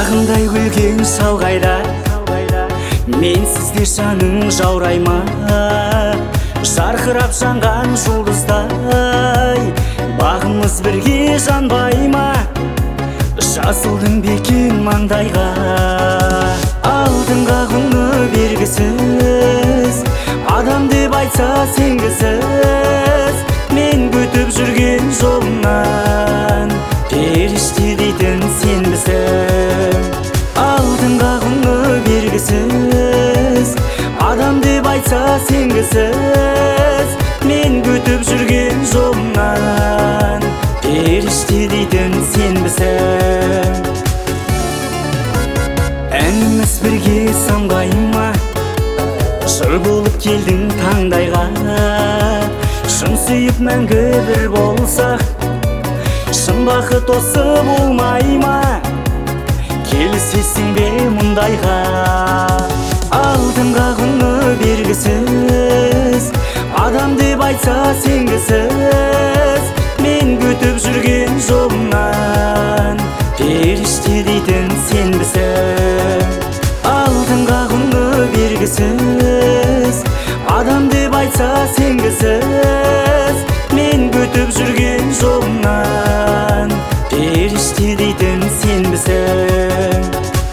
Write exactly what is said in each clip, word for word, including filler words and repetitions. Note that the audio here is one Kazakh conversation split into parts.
Бағындай күлген шалғайда менсіз жаның жаурай ма? Жарқырап жанған жұлдыздай бағымыз бірге жанбай ма? Жазылдың бекен маңдайға, алдыңға құны бергісіз, адам деп айтса сенгісіз. Мен күтіп жүрген жолымнан періште дейтін сенбісің. Алдыңға құны бергісіз, адам деп айтса сенгісіз. Мен күтіп жүрген жолымнан періште дейтін сенбісің. Әніміз бірге самғай ма? Жыр болып келдің таңдайға, шын сүйіп мәңгі бір болсақ, шын бақыт осы болмай ма? Келісесің бе мұндайға? Алдымға құны бергісіз, адам деп айтса сенгісіз. Мен күтіп жүрген жолымнан періште дейтін сенбісің. Алдымға құны бергісіз, адам деп айтса сенгісіз. Мен күтіп жүрген жолымнан періште дейтін сенбісің.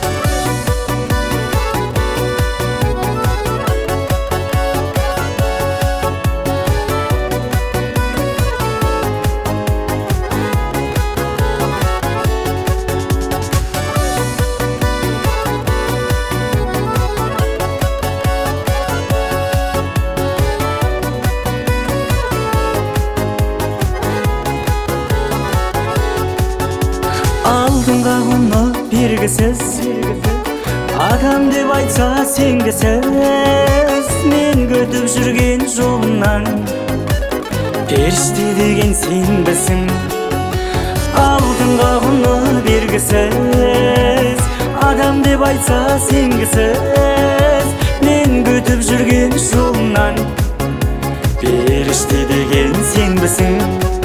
Алдыңға құны бергісіз, адам деп айтса сенгісіз. Мен күтіп жүрген жолымнан періште деген сенбісің. Алдыңға құны бергісіз, адам деп айтса сенгісіз. Мен күтіп жүрген жолымнан періште деген сенбісің.